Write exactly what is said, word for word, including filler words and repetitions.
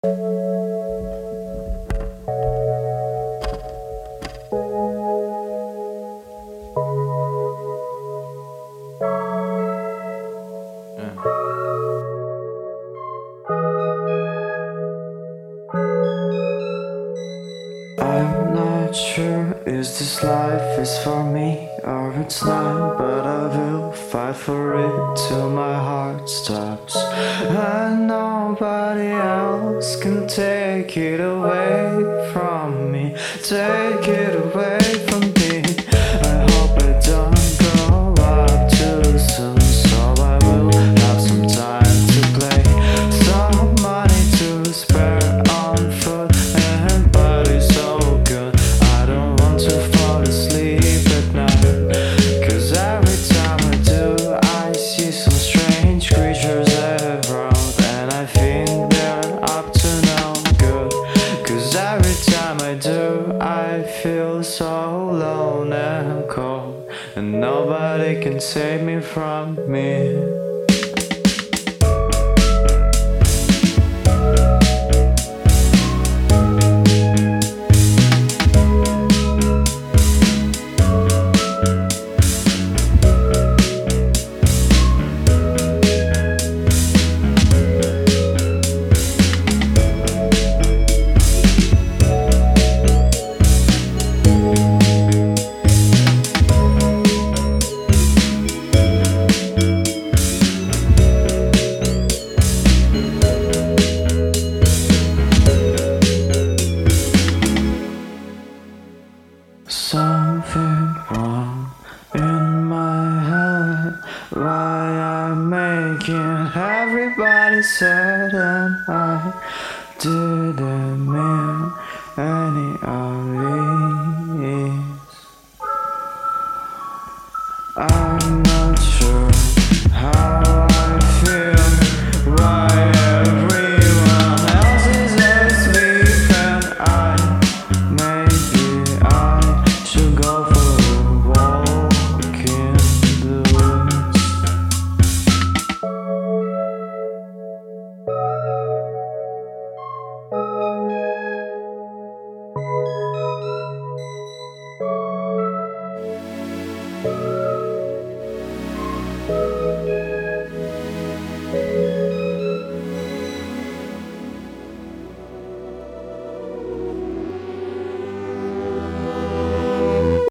I'm not sure is this life is for me or it's not, but I will fight for it till my heart stops. And nobody else can take it away from me, take it away from me. I hope I don't grow up too soon, so I will have some time to play, some money to spare on food and body so good. I don't want to fall asleep at night, cause every time I do I see some strange creatures around, and I think they're up to no good. Cause every time I do I feel so alone and cold, and nobody can save me from me. Something wrong in my head, why I'm making everybody sad, and I didn't mean any of